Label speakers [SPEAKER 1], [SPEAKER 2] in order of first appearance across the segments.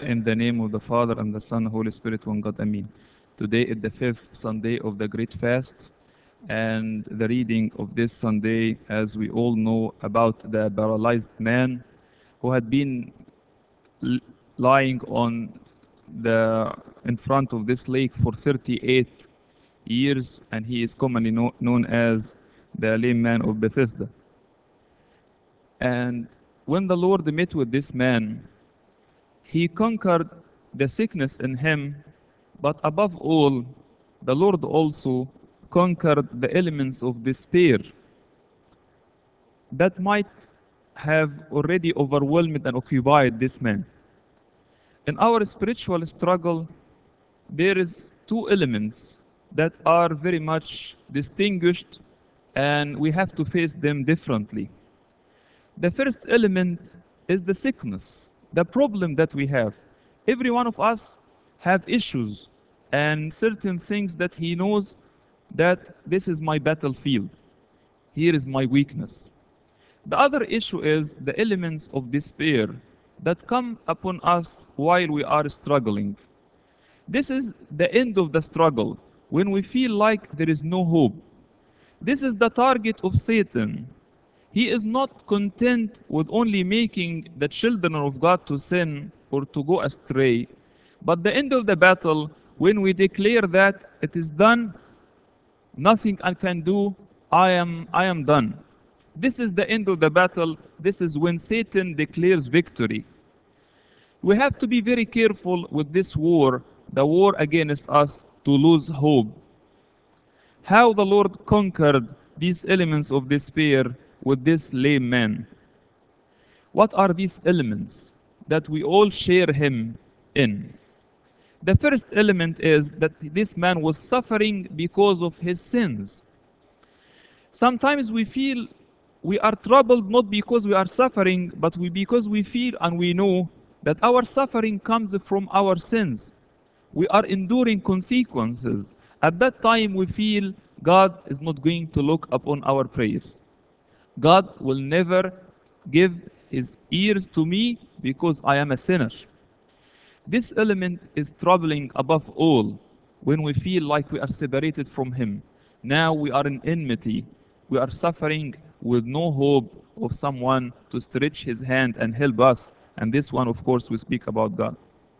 [SPEAKER 1] In the name of the Father and the Son, Holy Spirit, one God, Amen. Today is the fifth Sunday of the Great Fast, and the reading of this Sunday, as we all know, about the paralyzed man who had been l- lying on the in front of this lake for 38 years, and he is commonly known as the lame man of Bethesda. And when the Lord met with this man, he conquered the sickness in him, but above all, the Lord also conquered the elements of despair that might have already overwhelmed and occupied this man. In our spiritual struggle, there is two elements that are very much distinguished, and we have to face them differently. The first element is the sickness, the problem that we have. Every one of us have issues and certain things that he knows that this is my battlefield. Here is my weakness. The other issue is the elements of despair that come upon us while we are struggling. This is the end of the struggle, when we feel like there is no hope. This is the target of Satan. He is not content with only making the children of God to sin or to go astray. But the end of the battle, when we declare that it is done, nothing I can do, I am done. This is the end of the battle. This is when Satan declares victory. We have to be very careful with this war, the war against us, to lose hope. How the Lord conquered these elements of despair with this lame man. What are these elements that we all share him in? The first element is that this man was suffering because of his sins. Sometimes we feel we are troubled not because we are suffering, but because we feel and we know that our suffering comes from our sins. We are enduring consequences. At that time, we feel God is not going to look upon our prayers. God will never give his ears to me because I am a sinner. This element is troubling above all when we feel like we are separated from him. Now we are in enmity. We are suffering with no hope of someone to stretch his hand and help us. And this one, of course, we speak about God.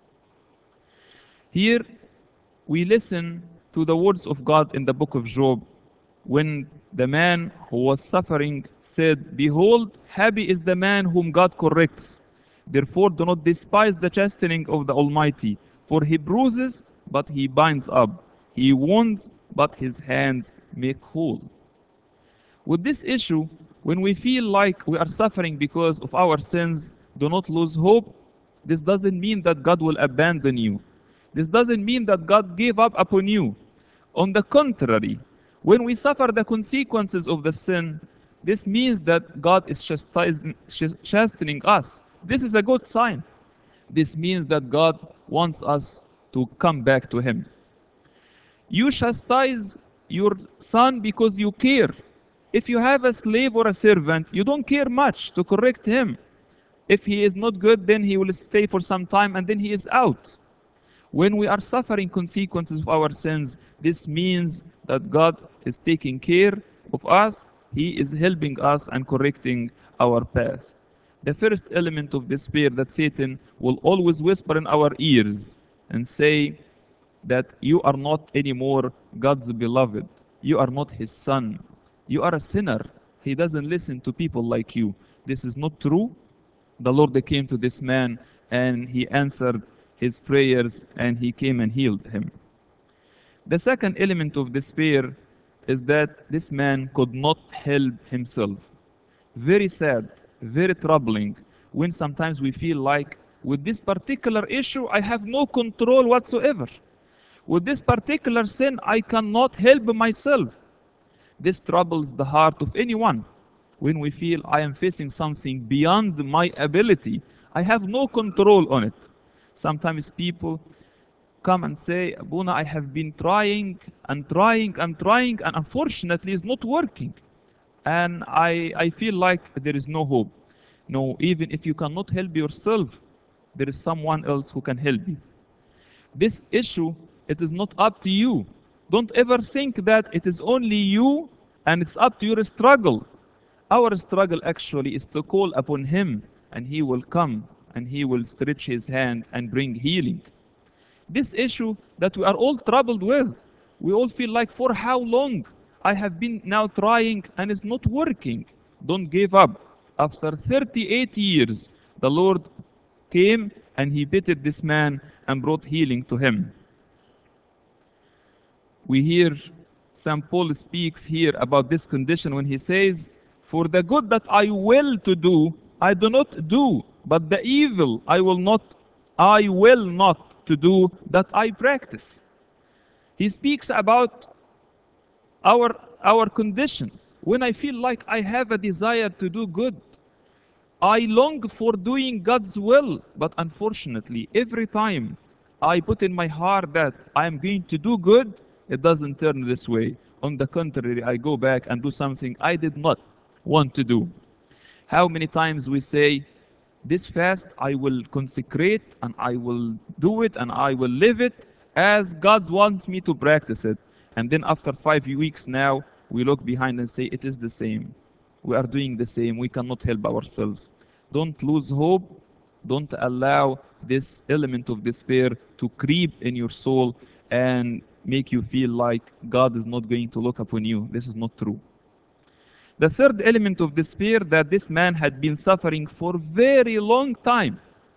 [SPEAKER 1] Here, we listen to the words of God in the book of Job when the man who was suffering said, "Behold, happy is the man whom God corrects. Therefore, do not despise the chastening of the Almighty, for he bruises, but he binds up. He wounds, but his hands make whole." With this issue, when we feel like we are suffering because of our sins, do not lose hope. This doesn't mean that God will abandon you. This doesn't mean that God gave up upon you. On the contrary, when we suffer the consequences of the sin, this means that God is chastening us. This is a good sign. This means that God wants us to come back to Him. You chastise your son because you care. If you have a slave or a servant, you don't care much to correct him. If he is not good, then he will stay for some time and then he is out. When we are suffering consequences of our sins, this means that God is taking care of us. He is helping us and correcting our path. The first element of despair that Satan will always whisper in our ears and say that you are not anymore God's beloved. You are not his son. You are a sinner. He doesn't listen to people like you. This is not true. The Lord came to this man and he answered his prayers and he came and healed him. The second element of despair is that this man could not help himself. Very sad, very troubling when sometimes we feel like with this particular issue I have no control whatsoever. With this particular sin I cannot help myself. This troubles the heart of anyone when we feel I am facing something beyond my ability. I have no control on it. Sometimes people come and say, "Abuna, I have been trying and trying and trying, and unfortunately it's not working. And I feel like there is no hope." No, even if you cannot help yourself, there is someone else who can help you. This issue, it is not up to you. Don't ever think that it is only you and it's up to your struggle. Our struggle actually is to call upon Him, and He will come and He will stretch His hand and bring healing. This issue that we are all troubled with, we all feel like, for how long? I have been now trying and it's not working. Don't give up. After 38 years, the Lord came and He visited this man and brought healing to him. We hear St. Paul speaks here about this condition when he says, "For the good that I will to do, I do not do, but the evil I will not to do, that I practice." He speaks about our condition. When I feel like I have a desire to do good, I long for doing God's will, but unfortunately, every time I put in my heart that I am going to do good, it doesn't turn this way. On the contrary, I go back and do something I did not want to do. How many times we say, this fast I will consecrate and I will do it and I will live it as God wants me to practice it. And then after 5 weeks now, we look behind and say, it is the same. We are doing the same. We cannot help ourselves. Don't lose hope. Don't allow this element of despair to creep in your soul and make you feel like God is not going to look upon you. This is not true. The third element of despair, that this man had been suffering for very long time.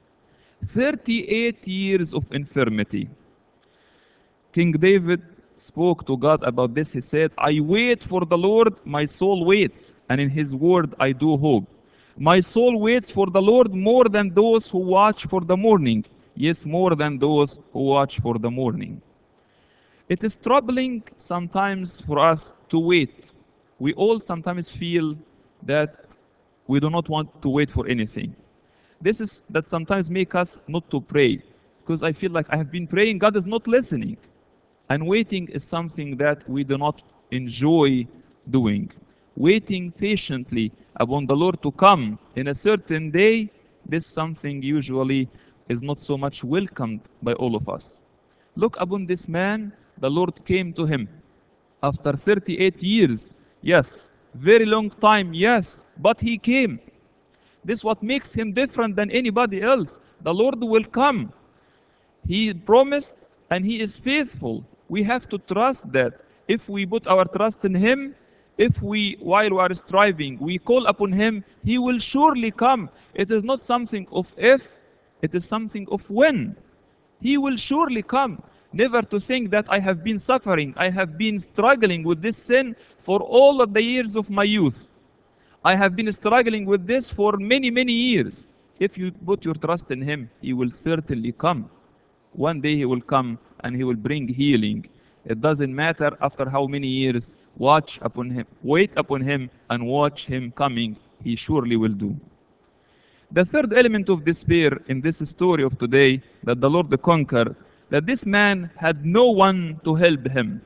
[SPEAKER 1] 38 years of infirmity. King David spoke to God about this. He said, I wait for the Lord, my soul waits, and in His word I do hope. My soul waits for the Lord more than those who watch for the morning. Yes, more than those who watch for the morning. It is troubling sometimes for us to wait. We all sometimes feel that we do not want to wait for anything. This is that sometimes make us not to pray, because I feel like I have been praying, God is not listening. And waiting is something that we do not enjoy doing. Waiting patiently upon the Lord to come in a certain day, this something usually is not so much welcomed by all of us. Look upon this man, the Lord came to him after 38 years. Yes, very long time, yes, but he came. This is what makes him different than anybody else. The Lord will come. He promised and He is faithful. We have to trust that. If we put our trust in Him, if we, while we are striving, we call upon Him, He will surely come. It is not something of if, it is something of when. He will surely come. Never to think that I have been suffering, I have been struggling with this sin for all of the years of my youth. I have been struggling with this for many, many years. If you put your trust in Him, He will certainly come. One day He will come and He will bring healing. It doesn't matter after how many years. Watch upon Him, wait upon Him, and watch Him coming. He surely will do. The third element of despair in this story of today that the Lord conquered, that this man had no one to help him.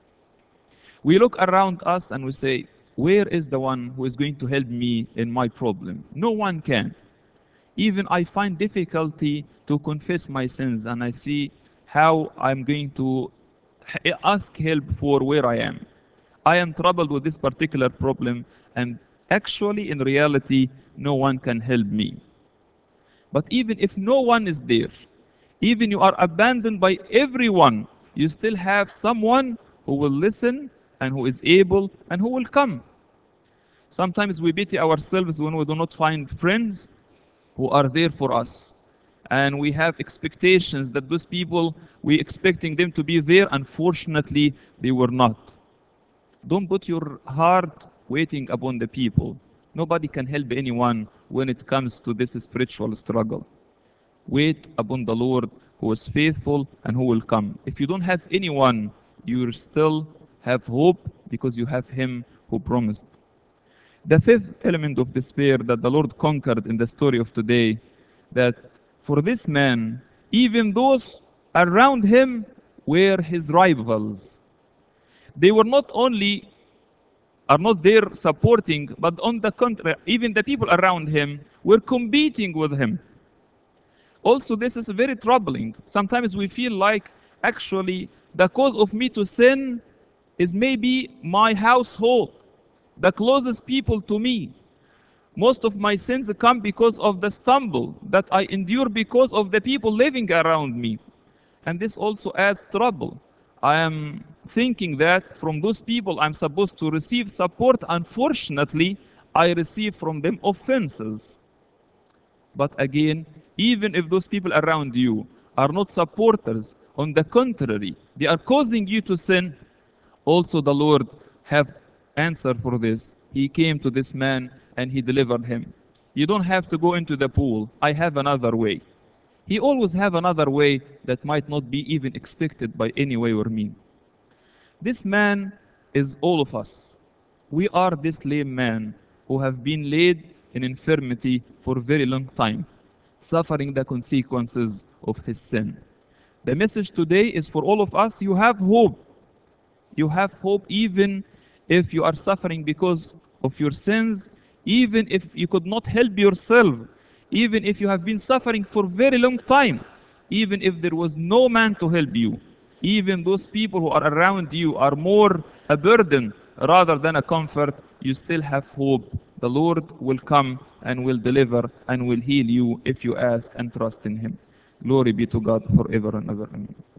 [SPEAKER 1] We look around us and we say, where is the one who is going to help me in my problem? No one can. Even I find difficulty to confess my sins, and I see how I'm going to ask help for where I am. I am troubled with this particular problem, and actually, in reality, no one can help me. But even if no one is there, even you are abandoned by everyone, you still have someone who will listen and who is able and who will come. Sometimes we pity ourselves when we do not find friends who are there for us. And we have expectations that those people, we expecting them to be there. Unfortunately, they were not. Don't put your heart waiting upon the people. Nobody can help anyone when it comes to this spiritual struggle. Wait upon the Lord who is faithful and who will come. If you don't have anyone, you still have hope because you have Him who promised. The fifth element of despair that the Lord conquered in the story of today, that for this man, even those around him were his rivals. They were not only are not there supporting, but on the contrary, even the people around him were competing with him. Also, this is very troubling. Sometimes we feel like actually the cause of me to sin is maybe my household, the closest people to me. Most of my sins come because of the stumble that I endure because of the people living around me. And this also adds trouble. I am thinking that from those people I'm supposed to receive support. Unfortunately, I receive from them offenses. But again, even if those people around you are not supporters, on the contrary, they are causing you to sin, also the Lord have answer for this. He came to this man and he delivered him. You don't have to go into the pool. I have another way. He always have another way that might not be even expected by any way or mean. This man is all of us. We are this lame man who have been laid in infirmity for a very long time, suffering the consequences of his sin. The message today is for all of us. You have hope. You have hope even if you are suffering because of your sins, even if you could not help yourself, even if you have been suffering for a very long time, even if there was no man to help you, even those people who are around you are more a burden rather than a comfort, you still have hope. The Lord will come and will deliver and will heal you if you ask and trust in Him. Glory be to God forever and ever. Amen.